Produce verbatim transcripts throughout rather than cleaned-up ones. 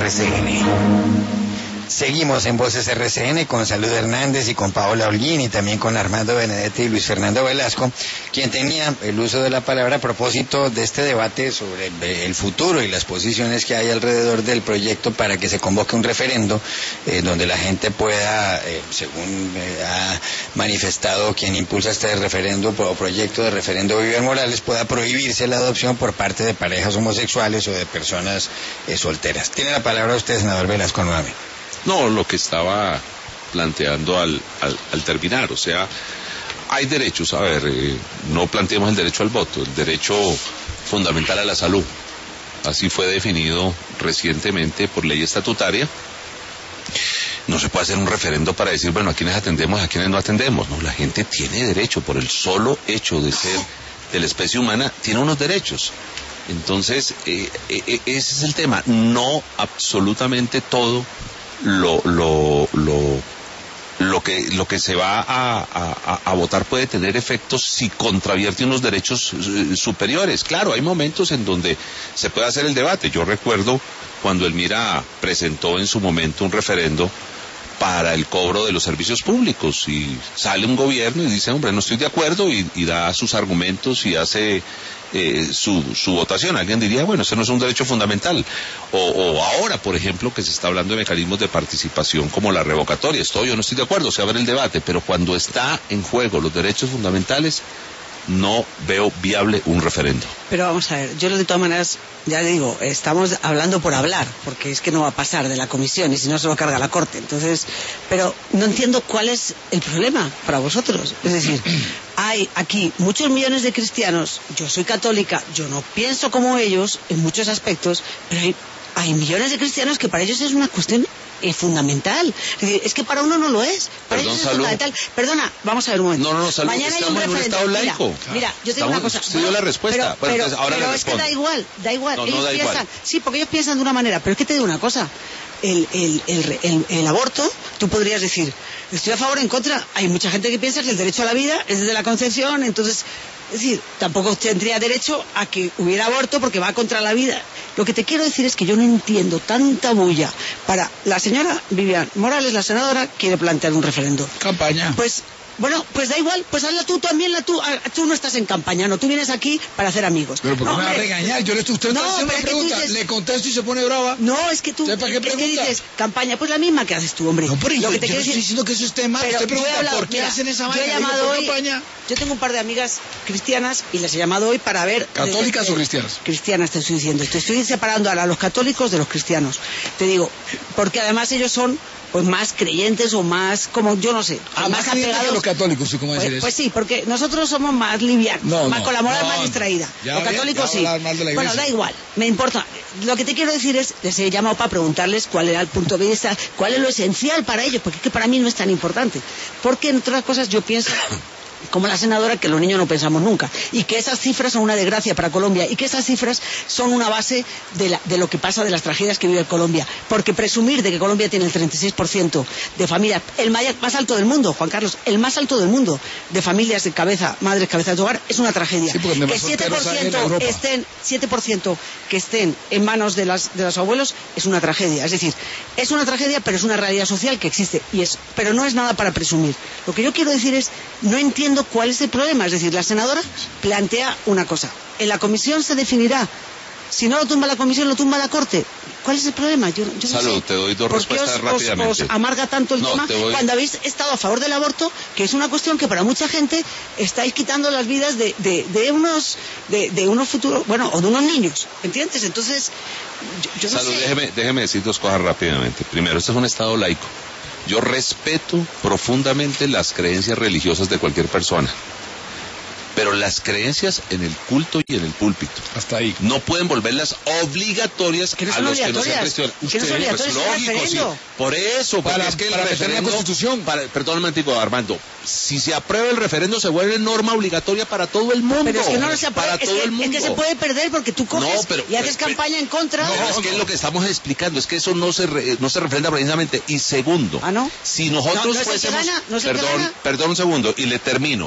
R C N. Seguimos en Voces R C N con Salud Hernández y con Paola Holguín y también con Armando Benedetti y Luis Fernando Velasco, quien tenía el uso de la palabra a propósito de este debate sobre el, el futuro y las posiciones que hay alrededor del proyecto para que se convoque un referendo eh, donde la gente pueda, eh, según eh, ha manifestado quien impulsa este referendo o proyecto de referendo Vivian Morales, pueda prohibirse la adopción por parte de parejas homosexuales o de personas eh, solteras. Tiene la palabra usted, senador Velasco, nuevamente. No, lo que estaba planteando al, al, al terminar, o sea, hay derechos, a ver, eh, no planteemos el derecho al voto, el derecho fundamental a la salud, así fue definido recientemente por ley estatutaria. No se puede hacer un referendo para decir, bueno, a quienes atendemos, a quienes no atendemos, no, la gente tiene derecho, por el solo hecho de ser de la especie humana, tiene unos derechos. Entonces, eh, eh, ese es el tema, no absolutamente todo Lo, lo, lo, lo que lo que se va a, a, a votar puede tener efectos si contravierte unos derechos eh, superiores. Claro, hay momentos en donde se puede hacer el debate. Yo recuerdo cuando Elmira presentó en su momento un referendo para el cobro de los servicios públicos y sale un gobierno y dice, hombre, no estoy de acuerdo y, y da sus argumentos y hace eh, su, su votación. Alguien diría, bueno, ese no es un derecho fundamental. O, o ahora, por ejemplo, que se está hablando de mecanismos de participación como la revocatoria. Estoy o no estoy de acuerdo, se abre el debate, pero cuando está en juego los derechos fundamentales, no veo viable un referendo. Pero vamos a ver, yo de todas maneras, ya digo, estamos hablando por hablar, porque es que no va a pasar de la comisión y si no se lo carga la Corte. Entonces, pero no entiendo cuál es el problema para vosotros. Es decir, hay aquí muchos millones de cristianos, yo soy católica, yo no pienso como ellos en muchos aspectos, pero hay, hay millones de cristianos que para ellos es una cuestión es fundamental. Es decir, es que para uno no lo es. Para Perdón, ellos es Salud. fundamental. Perdona, vamos a ver un momento. No, no, no, Salud, mañana estamos hay un en un estado referéndum. laico. Mira, mira, yo te digo Estamos- una cosa. usted dio la respuesta. Pero, Bueno, pero, entonces, ahora pero le es que respondo. da igual, da igual. No, no ellos da piensan, igual. sí, porque ellos piensan de una manera. Pero es que te digo una cosa. El, el, el, el, el aborto, tú podrías decir, estoy a favor o en contra. Hay mucha gente que piensa que el derecho a la vida es desde la concepción, entonces, es decir, tampoco tendría derecho a que hubiera aborto porque va contra la vida. Lo que te quiero decir es que yo no entiendo tanta bulla para la señora Vivian Morales, la senadora, quiere plantear un referendo. Campaña. Pues, bueno, pues da igual, pues hazla tú también, la tú, ah, tú no estás en campaña, no, tú vienes aquí para hacer amigos. Pero ¿por qué No, me va a hombre, regañar? Yo le estoy usted No, está haciendo pero una es que tú pregunta, dices- le contesto y se pone brava. No, es que tú, ¿Usted para qué es que pregunta? dices, campaña, pues la misma que haces tú, hombre. No, pero Lo yo, que te yo quiero no estoy decir- diciendo que eso esté mal. Pero Usted yo he pregunta, hablado- ¿por qué mira, hacen esa yo vaina? he Digo, llamado ¿por hoy, campaña? yo tengo un par de amigas cristianas y les he llamado hoy para ver... ¿Católicas eh, o cristianas? Cristianas, te estoy diciendo. Te estoy separando ahora a los católicos de los cristianos. Te digo, porque además ellos son pues más creyentes o más, como yo no sé, Ah, más creyentes apegados. que los católicos, ¿sí? ¿Cómo Pues, decir eso? pues sí, porque nosotros somos más livianos, No, más no, con la moral no, más no. distraída. Ya Los ve, católicos ya sí. va a hablar mal de la Bueno, iglesia. da igual, me importa. Lo que te quiero decir es, les he llamado para preguntarles cuál era el punto de vista, cuál es lo esencial para ellos, porque es que para mí no es tan importante. Porque, entre otras cosas, yo pienso como la senadora, que los niños no pensamos nunca, y que esas cifras son una desgracia para Colombia, y que esas cifras son una base de, la, de lo que pasa, de las tragedias que vive Colombia, porque presumir de que Colombia tiene el treinta y seis por ciento de familias, el mayor, más alto del mundo, Juan Carlos, el más alto del mundo de familias de cabeza, madres cabezas de hogar, es una tragedia. Sí, porque que siete por ciento estén, siete por ciento que estén en manos de, las, de los abuelos es una tragedia, es decir, es una tragedia, pero es una realidad social que existe, y es, pero no es nada para presumir. Lo que yo quiero decir es, no entiendo cuál es el problema. Es decir, la senadora plantea una cosa. En la comisión se definirá. Si no lo tumba la comisión, lo tumba la Corte. ¿Cuál es el problema? Yo, yo no Salud, sé. te doy dos ¿Por qué respuestas os, rápidamente. os amarga tanto el No, tema te voy- cuando habéis estado a favor del aborto, que es una cuestión que para mucha gente estáis quitando las vidas de, de, de unos de, de unos futuros, bueno, o de unos niños, ¿entiendes? Entonces, yo, yo no Salud, sé. déjeme, déjeme decir dos cosas rápidamente. Primero, este es un estado laico. Yo respeto profundamente las creencias religiosas de cualquier persona, pero las creencias en el culto y en el púlpito Hasta ahí. no pueden volverlas obligatorias Que no a son los que no sean obligatorias, cristianos. que no son Usted, obligatorias, pues, es un lógico, sí. referendo. Por eso, porque Para- es que el para meter en la referendo, Constitución. para, perdón un momentico, Armando, si se aprueba el referendo se vuelve norma obligatoria para todo el mundo. Pero es que no se puede, para es todo que, el mundo. es que se puede perder porque tú coges No, pero- y haces pero- campaña en contra. No, es que es lo que estamos explicando, es que eso no se re- no se refrenda precisamente. Y segundo, ¿Ah, no? si nosotros No, no es el que fuésemos, gana, no es el que perdón, gana. perdón un segundo, y le termino.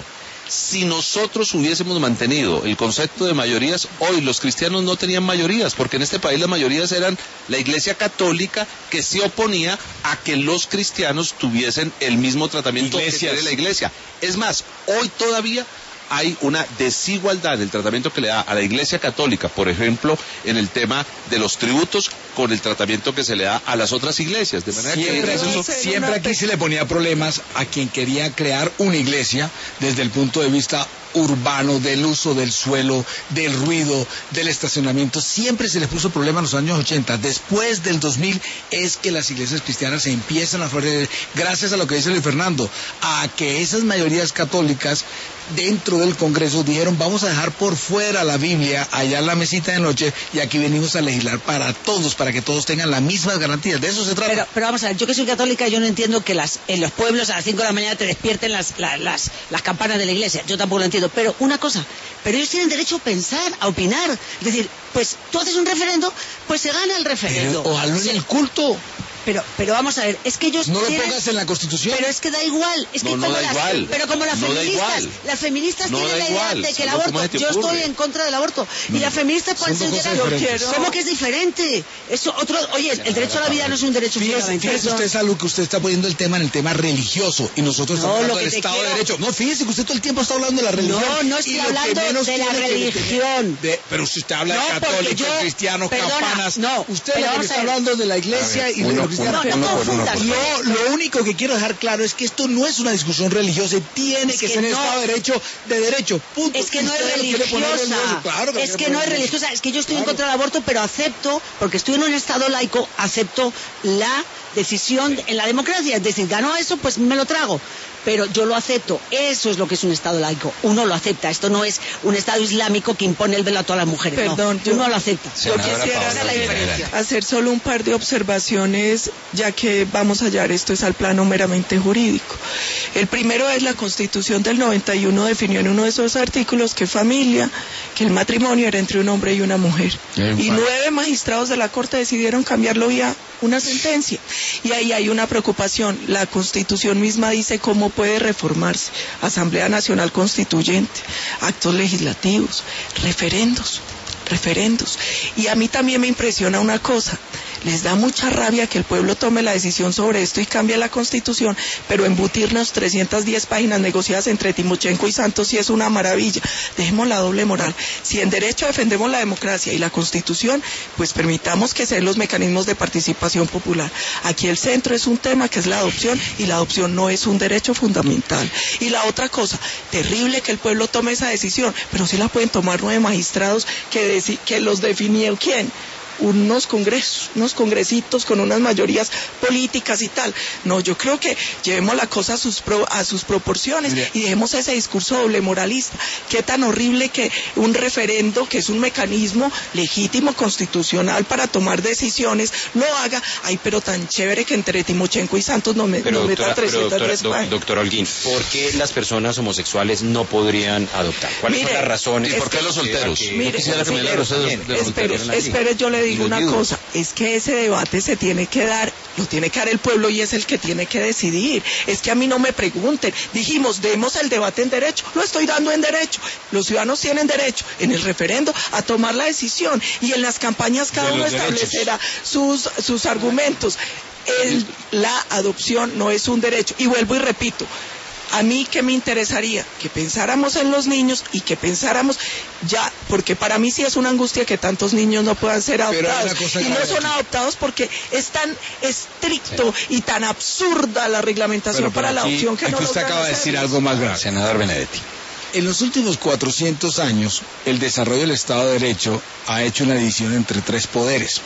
Si nosotros hubiésemos mantenido el concepto de mayorías, hoy los cristianos no tenían mayorías, porque en este país las mayorías eran la Iglesia Católica, que se oponía a que los cristianos tuviesen el mismo tratamiento Iglesias. que tiene la Iglesia. Es más, hoy todavía hay una desigualdad del tratamiento que le da a la Iglesia Católica, por ejemplo, en el tema de los tributos, con el tratamiento que se le da a las otras iglesias. De manera Siempre, que eso- siempre aquí se le ponía problemas a quien quería crear una iglesia desde el punto de vista urbano, del uso del suelo, del ruido, del estacionamiento. Siempre se les puso problema en los años ochenta. Después del dos mil es que las iglesias cristianas se empiezan a florecer, gracias a lo que dice Luis Fernando, a que esas mayorías católicas dentro del Congreso dijeron: vamos a dejar por fuera la Biblia allá en la mesita de noche, y aquí venimos a legislar para todos, para que todos tengan las mismas garantías. De eso se trata. Pero, pero vamos a ver, yo que soy católica, yo no entiendo que las en los pueblos a las cinco de la mañana te despierten las, la- las, las campanas de la iglesia. Yo tampoco lo entiendo. Pero una cosa, pero ellos tienen derecho a pensar, a opinar. Es decir, pues tú haces un referendo, pues se gana el referendo. Pero ojalá en el culto. Pero, pero vamos a ver, es que ellos No lo tienen... pongas en la Constitución. Pero es que da igual, es que No, no como da las, igual. pero como las No da feministas, igual. las feministas No tienen da la idea igual. de que el Solo, ¿cómo aborto, se te yo ocurre? estoy en contra del aborto, y las feministas pueden Son dos ser cosas de- diferentes. ¿Cómo que es diferente? Eso otro, oye, el derecho a la vida no es un derecho Fíjese, fundamental. fíjese usted, Salud, que usted está poniendo el tema en el tema religioso, y nosotros No, estamos hablando lo que del te Estado quiero- de Derecho. No, fíjese que usted todo el tiempo está hablando de la religión. No, no estoy y lo que hablando menos de la tiene que religión. de- pero si usted habla No, de porque católicos, yo- cristianos, perdona, campanas, no, usted pero lo que vamos está a ver. hablando es de la iglesia A ver, y de uno- los cristianos. uno- uno por uno, por Lo, lo único que quiero dejar claro es que esto no es una discusión religiosa, y tiene Es que, que ser en no. Estado de Derecho, de derecho, punto. Es que Y no es usted lo quiere poner en religiosa, el- claro que lo es quiere que poner no es en el- religiosa, es que yo estoy en Claro. contra del aborto, pero acepto, porque estoy en un estado laico, acepto la decisión en la democracia, es decir, ganó eso, pues me lo trago, pero yo lo acepto, eso es lo que es un estado laico, uno lo acepta, esto no es un estado islámico que impone el velo a todas las mujeres, Perdón, no, yo- uno lo acepta. Yo Senadora quisiera Paola la Rivera, diferencia. hacer solo un par de observaciones, ya que vamos a hallar esto es al plano meramente jurídico. El primero es la Constitución del noventa y uno definió en uno de esos artículos que familia, que el matrimonio era entre un hombre y una mujer. Bien, Y Juan. nueve magistrados de la Corte decidieron cambiarlo vía una sentencia. Y ahí hay una preocupación. La Constitución misma dice cómo puede reformarse. Asamblea Nacional Constituyente, actos legislativos, referendos. referendos. Y a mí también me impresiona una cosa, les da mucha rabia que el pueblo tome la decisión sobre esto y cambie la Constitución, pero embutirnos trescientas diez páginas negociadas entre Timochenko y Santos sí es una maravilla. Dejemos la doble moral. Si en derecho defendemos la democracia y la Constitución, pues permitamos que sean los mecanismos de participación popular. Aquí el centro es un tema que es la adopción, y la adopción no es un derecho fundamental. Y la otra cosa, terrible que el pueblo tome esa decisión, pero sí la pueden tomar nueve magistrados que que los definió quién, unos congresos, unos congresitos con unas mayorías políticas y tal. No, yo creo que llevemos la cosa a sus pro, a sus proporciones Mire. y dejemos ese discurso doble moralista. Qué tan horrible que un referendo, que es un mecanismo legítimo constitucional para tomar decisiones, lo haga. Ay, pero tan chévere que entre Timochenko y Santos no me, Pero no doctora, metan pero trescientas doctora, diez doc- páginas. doctor Holguín, ¿por qué las personas homosexuales no podrían adoptar? ¿Cuáles Mire, son las razones? ¿Y por qué los solteros? que- Mire, Yo quisiera que me diera señor, ustedes de los Espere, solteros. espere, yo le Y digo los una viudos. cosa, es que ese debate se tiene que dar, lo tiene que dar el pueblo y es el que tiene que decidir. Es que a mí no me pregunten, dijimos, demos el debate en derecho, lo estoy dando en derecho. Los ciudadanos tienen derecho en el referendo a tomar la decisión, y en las campañas cada De uno los derechos. establecerá sus, sus argumentos. El- la adopción no es un derecho, y vuelvo y repito, a mí que me interesaría que pensáramos en los niños y que pensáramos ya, porque para mí sí es una angustia que tantos niños no puedan ser Pero hay una adoptados, cosa y no grave son aquí. adoptados porque es tan estricto y tan absurda la reglamentación Pero por para la aquí- adopción que aquí no usted logran acaba de decir hacerlo. algo más grave. Senador Benedetti. En los últimos cuatrocientos años, el desarrollo del Estado de Derecho ha hecho una división entre tres poderes.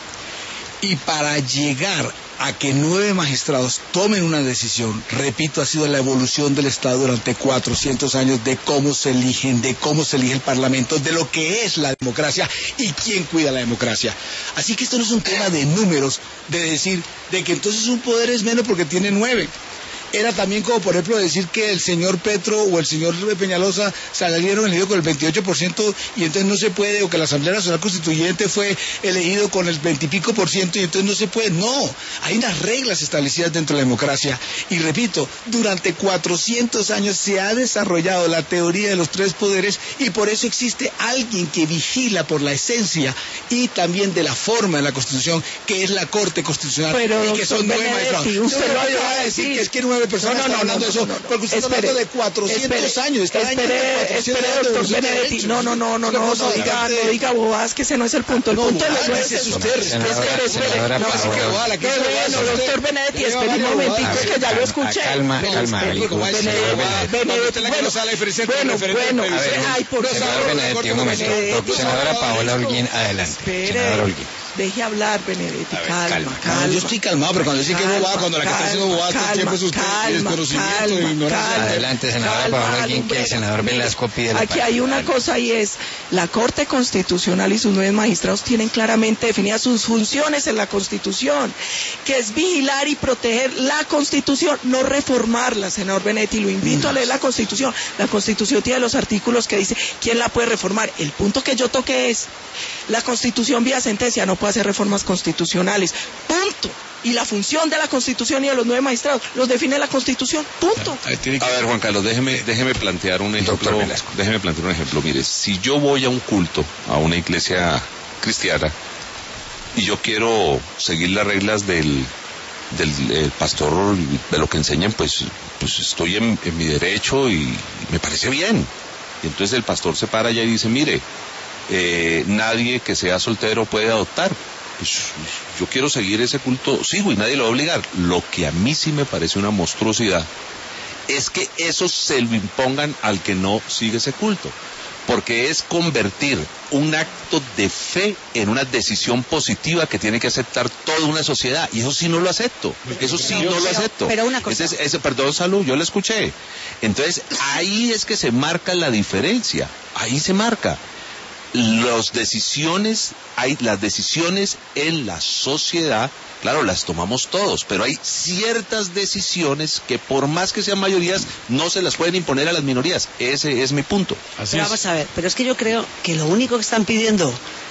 Y para llegar a que nueve magistrados tomen una decisión, repito, ha sido la evolución del Estado durante cuatrocientos años, de cómo se eligen, de cómo se elige el Parlamento, de lo que es la democracia y quién cuida la democracia. Así que esto no es un tema de números, de decir de que entonces un poder es menos porque tiene nueve. era también como, por ejemplo, decir que el señor Petro o el señor Peñalosa salieron elegidos con el veintiocho por ciento y entonces no se puede, o que la Asamblea Nacional Constituyente fue elegido con el veinte y pico por ciento y entonces no se puede. No, hay unas reglas establecidas dentro de la democracia. Y repito, durante cuatrocientos años se ha desarrollado la teoría de los tres poderes y por eso existe alguien que vigila por la esencia y también de la forma de la Constitución, que es la Corte Constitucional. Pero, y que son nueve magistrados. Usted no va a decir que es que nueve personas no, no, están hablando no, de eso, no, no, no. porque usted Espere, está hablando de cuatrocientos espere, años. Está espere, espere, doctor Benedetti. No, no, no, no, no, no diga, no diga bobadas, que ese no es el punto. El No, punto de los bobadas, nueve ese es es usted. Espere, espere, Senadora no, Paola. sí que bobada, que Qué es bobada, bueno, usted. doctor Benedetti, Lleva espere un varias momentico, bobadas. que ya lo escuché. Calma, Pero calma, espere, Belico. Benedetti, Benedetti, Usted la que bueno, no sabe la diferencia entre bueno, el referéndum bueno, y el plebiscito. ay, por Senador favor. Benedetti, un momento. Benedetti, Senadora Paola Benedetti. Holguín, adelante. Senadora Espere, Holguín. deje hablar, Benedetti, calma, calma. calma. No, yo estoy calmado, pero cuando dice que es bobada, cuando la que está haciendo bobada todo el tiempo es usted, y desconocimiento e ignorancia. Adelante, senadora Paola Holguín, que el senador Velasco pide la Aquí hay palabra. una cosa y es, la Corte Constitucional y sus nueve magistrados tienen claramente definidas sus funciones en la Constitución, que es vigilar y proteger la Constitución, no reformarla, senador Benedetti. Lo invito a leer la Constitución. La Constitución tiene los artículos que dice quién la puede reformar. El punto que yo toqué es, la Constitución vía sentencia no puede hacer reformas constitucionales. Punto. Y la función de la Constitución y de los nueve magistrados los define la Constitución. Punto. A ver, Juan Carlos, déjeme, déjeme plantear un ejemplo. Doctor Velasco. Déjeme plantear un ejemplo. Mire, si yo voy a un culto, a una iglesia cristiana, y yo quiero seguir las reglas del, del el pastor, de lo que enseñan, pues, pues estoy en, en mi derecho y me parece bien. Y entonces el pastor se para allá y dice, mire, eh, nadie que sea soltero puede adoptar. Pues yo quiero seguir ese culto, sigo y nadie lo va a obligar. Lo que a mí sí me parece una monstruosidad es que eso se lo impongan al que no sigue ese culto, porque es convertir un acto de fe en una decisión positiva que tiene que aceptar toda una sociedad, y eso sí no lo acepto, eso sí no lo acepto. Pero una cosa. Ese, ese, perdón, Salud, yo lo escuché. Entonces ahí es que se marca la diferencia, ahí se marca. Las decisiones, hay las decisiones en la sociedad, claro, las tomamos todos, pero hay ciertas decisiones que por más que sean mayorías, no se las pueden imponer a las minorías. Ese es mi punto. Así Pero es. vamos a ver, pero es que yo creo que lo único que están pidiendo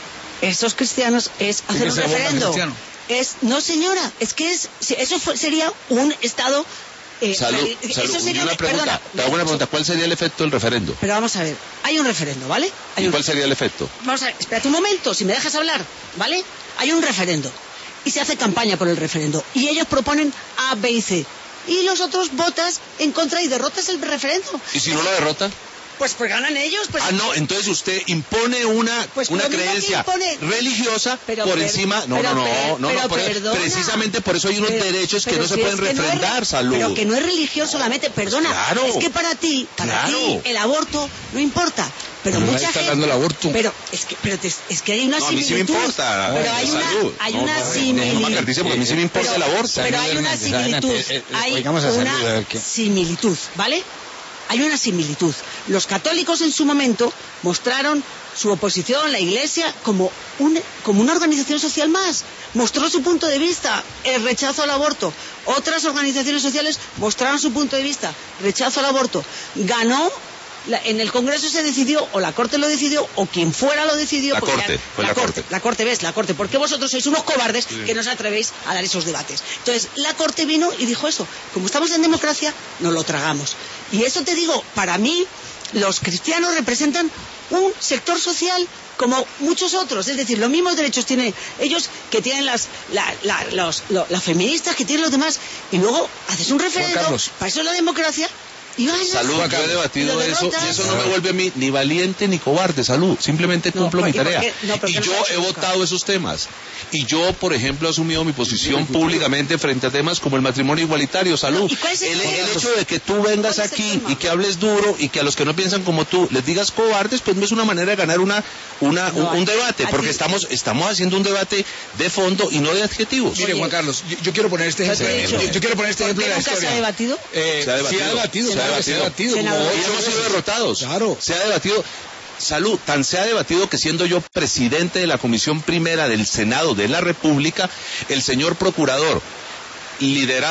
estos cristianos es hacer que un se vuelva referendo. cristiano. Es, no señora, es que es, si eso fue- sería un estado... eh, Salud, reli- Salud, eso y sería una un- pregunta, perdona, te hago una pregunta, ¿cuál sería el efecto del referendo? Pero vamos a ver, hay un referendo, ¿vale? Hay ¿Y un- cuál sería el efecto? Vamos a ver, espérate un momento, si me dejas hablar, ¿vale? Hay un referendo y se hace campaña por el referendo y ellos proponen A, B y C y los otros votas en contra y derrotas el referendo. ¿Y si no lo derrota? Pues pues ganan ellos, pues... Ah, no, entonces usted impone una, Pues una lo mismo que creencia impone- religiosa Pero por per- encima. No, pero no, no, per- no, pero no, por- perdona. precisamente por eso hay unos Pero- derechos que pero no se si pueden es que no es refrendar, re- Salud. Pero que no es religioso solamente, perdona. Claro. Es que para ti, para Claro. ti, el aborto no importa. Pero Pero nadie mucha está gente... hablando del aborto. Pero es que, pero te- es que hay una No, a mí sí me similitud. importa, Pero eh, hay Salud. una, hay No, una no, no, similitud. no me acartice, porque a mí sí me importa el aborto. Pero hay una Hernández, adelante. similitud. Eh, eh, Hay oigamos a Salud, a una ver qué- similitud, ¿vale? Hay una similitud. Los católicos en su momento mostraron su oposición, la Iglesia, como, un, como una organización social más. Mostró su punto de vista, el rechazo al aborto. Otras organizaciones sociales mostraron su punto de vista, rechazo al aborto. Ganó, la- en el Congreso se decidió, o la Corte lo decidió, o quien fuera lo decidió. La porque Corte, ya- fue la Corte. La Corte, ¿ves? La Corte. Porque vosotros sois unos cobardes que no os atrevéis a dar esos debates. Entonces, la Corte vino y dijo eso. Como estamos en democracia, nos lo tragamos. Y eso te digo, para mí, los cristianos representan un sector social como muchos otros. Es decir, los mismos derechos tienen ellos que tienen las, la- la- los, lo- las feministas, que tienen los demás. Y luego haces un referendo. Carlos. Para eso es la democracia. Y ganas. Salud, yo he debatido Lo eso derrotas. y eso no me vuelve a mí ni valiente ni cobarde, Salud. Simplemente No, cumplo ¿y mi por tarea. qué? No, ¿por qué Y no yo lo has he hecho nunca? votado esos temas. Y yo, por ejemplo, he asumido mi posición públicamente frente a temas como el matrimonio igualitario, Salud. ¿Y cuál es el El, tema? el hecho de que tú vengas ¿Cuál es el aquí tema? y que hables duro y que a los que no piensan como tú les digas cobardes, pues no es una manera de ganar una, una, No, un, un debate, a porque ti- estamos, estamos haciendo un debate de fondo y no de adjetivos. Mire, Oye, Juan Carlos, yo, yo quiero poner este ¿qué ejemplo. te he dicho? Yo, yo quiero poner este ¿Por ejemplo qué de la nunca se historia. ha debatido? Eh, Se ha debatido. Sí, ha debatido, Se ha claro, se ha debatido. como Senador. Y ocho hemos sido veces. derrotados. Claro. Se ha debatido. Salud, tan se ha debatido que siendo yo presidente de la Comisión Primera del Senado de la República, el señor procurador, liderado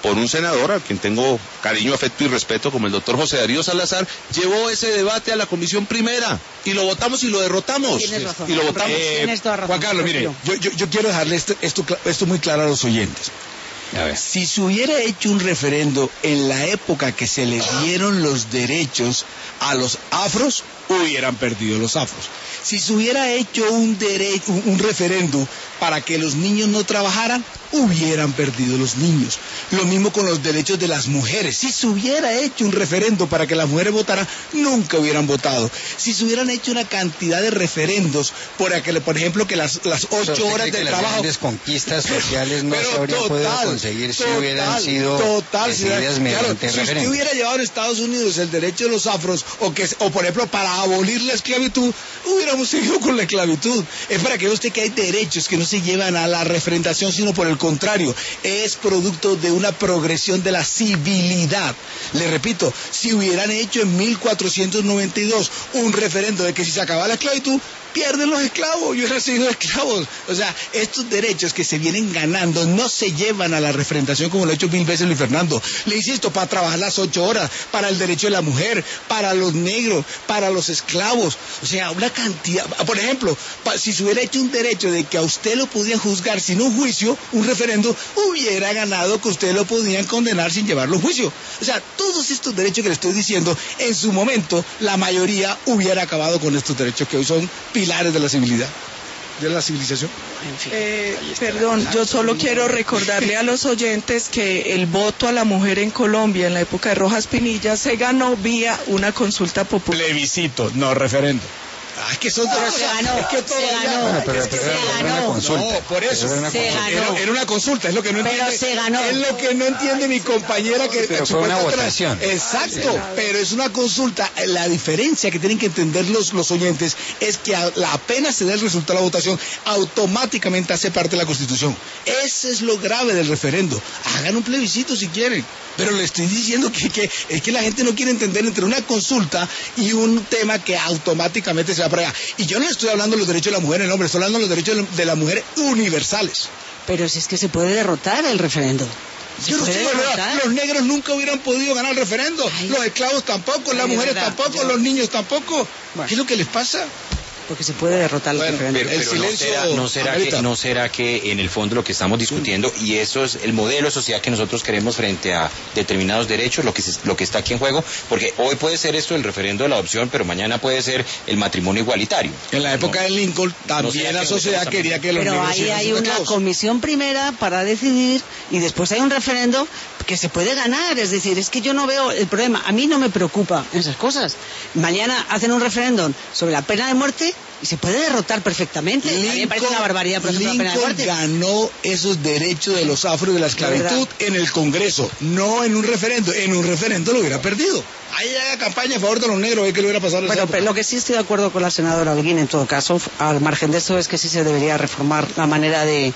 por un senador al quien tengo cariño, afecto y respeto, como el doctor José Darío Salazar, llevó ese debate a la comisión primera y lo votamos y lo derrotamos. Tienes razón. Y lo votamos. Eh, Tienes toda razón. Juan Carlos, mire, yo, yo, yo quiero dejarle esto, esto, esto muy claro a los oyentes. A ver. Si se hubiera hecho un referendo en la época que se le dieron los derechos a los afros, hubieran perdido los afros. Si se hubiera hecho un, dere- un, un referendo para que los niños no trabajaran, hubieran perdido los niños. Lo mismo con los derechos de las mujeres. Si se hubiera hecho un referendo para que las mujeres votaran, nunca hubieran votado. Si se hubieran hecho una cantidad de referendos para que, por ejemplo, que las, las ocho horas de que trabajo... las grandes conquistas sociales no Pero se habrían total, podido conseguir si total, hubieran sido total, decididas claro, mediante si usted referéndum. hubiera llevado en Estados Unidos el derecho de los afros, o que o por ejemplo para abolir la esclavitud, hubiéramos seguido con la esclavitud. Es para que vea usted que hay derechos que no se llevan a la referendación, sino por el contrario, es producto de una progresión de la civilidad. Le repito, si hubieran hecho en mil cuatrocientos noventa y dos un referendo de que si se acababa la esclavitud, pierden los esclavos, yo he recibido esclavos. O sea, estos derechos que se vienen ganando no se llevan a la referendación como lo ha hecho mil veces Luis Fernando. Le insisto, para trabajar las ocho horas, para el derecho de la mujer, para los negros, para los esclavos. O sea, una cantidad. Por ejemplo, pa, si se hubiera hecho un derecho de que a usted lo podían juzgar sin un juicio, un referendo, hubiera ganado que usted lo podían condenar sin llevarlo a juicio. O sea, todos estos derechos que le estoy diciendo, en su momento, la mayoría hubiera acabado con estos derechos que hoy son pilares de la civilidad, de la civilización. En fin. Eh, perdón, yo solo quiero recordarle a los oyentes que el voto a la mujer en Colombia en la época de Rojas Pinilla se ganó vía una consulta popular. Plebiscito, no referendo. Ah, es que son Pero dos se cosas. ganó, Es que se todavía- ganó, Bueno, pero, es que pero se era una ganó. consulta. No, por eso. Era una Se consulta. ganó. Era, era una consulta, es lo que no Pero entiende. se ganó. Es lo que no entiende mi compañera que Pero fue una supuestamente- votación. Exacto, pero es una consulta. La diferencia que tienen que entender los, los oyentes es que a- la- apenas se dé el resultado de la votación, automáticamente hace parte de la Constitución. Ese es lo grave del referendo. Hagan un plebiscito si quieren, pero le estoy diciendo que, que es que la gente no quiere entender entre una consulta y un tema que automáticamente se va para allá. Y yo no le estoy hablando de los derechos de la mujer, el hombre, estoy hablando de los derechos de la mujer universales. Pero si es que se puede derrotar el referendo. Se Yo no puede estoy de verdad, derrotar. los negros nunca hubieran podido ganar el referendo, Ay. los esclavos tampoco, las Ay, mujeres verdad, tampoco, yo- los niños tampoco. Bueno. ¿Qué es lo que les pasa? Porque se puede derrotar el Bueno, referendo. Pero, El pero silencio no será, no será amerita. que, no será que en el fondo lo que estamos discutiendo, y eso es el modelo de sociedad que nosotros queremos frente a determinados derechos, lo que, se- lo que está aquí en juego, porque hoy puede ser esto el referendo de la adopción, pero mañana puede ser el matrimonio igualitario. En la época No. de Lincoln No también será la que sociedad nosotros quería también- que los Pero negros ahí siguieran hay siendo una esclavos. comisión primera para decidir y después hay un referendo que se puede ganar. Es decir, es que yo no veo el problema. A mí no me preocupa esas cosas. Mañana hacen un referéndum sobre la pena de muerte y se puede derrotar perfectamente. a mí me parece una barbaridad, por ejemplo, la pena de Lincoln muerte. ganó esos derechos de los afros y de la esclavitud verdad. en el Congreso, no en un referendo. En un referendo lo hubiera perdido. Ahí haga campaña a favor de los negros, ve que le hubiera pasado a esa Bueno, época. pero lo que sí estoy de acuerdo con la senadora Holguín en todo caso, al margen de eso, es que sí se debería reformar la manera de,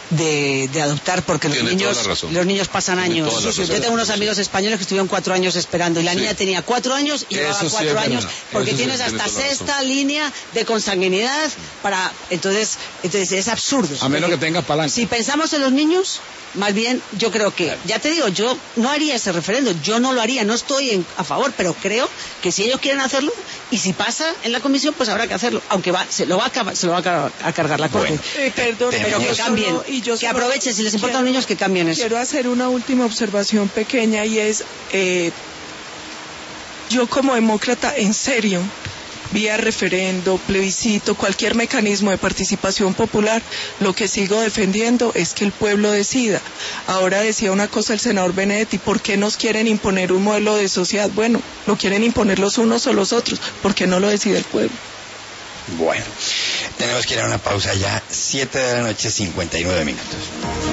de, de adoptar, porque los Tiene niños toda la razón. los niños pasan Tiene años. toda la Yo razón. tengo unos amigos españoles que estuvieron cuatro años esperando y la Sí. niña tenía cuatro años y Eso llevaba sí cuatro es años verdad. porque Eso sí tienes tiene hasta toda la razón. sexta línea de consanguinidad para entonces entonces es absurdo. A menos que tenga palanca. Si pensamos en los niños, más bien yo creo que, ya te digo, yo no haría ese referendo, yo no lo haría, no estoy en- a favor, pero creo que si ellos quieren hacerlo y si pasa en la comisión, pues habrá que hacerlo, aunque va, se lo va a, acabar- se lo va a, car- a cargar la Corte. Eh, perdón, Pero yo que solo- cambien, y yo que solo aprovechen, si les importa a los quiero- niños, que cambien eso. Quiero hacer una última observación pequeña y es, eh, yo como demócrata, en serio, vía referendo, plebiscito, cualquier mecanismo de participación popular, lo que sigo defendiendo es que el pueblo decida. Ahora decía una cosa el senador Benedetti, ¿por qué nos quieren imponer un modelo de sociedad? Bueno, lo quieren imponer los unos o los otros, ¿por qué no lo decide el pueblo? Bueno, tenemos que ir a una pausa ya, siete de la noche, cincuenta y nueve minutos.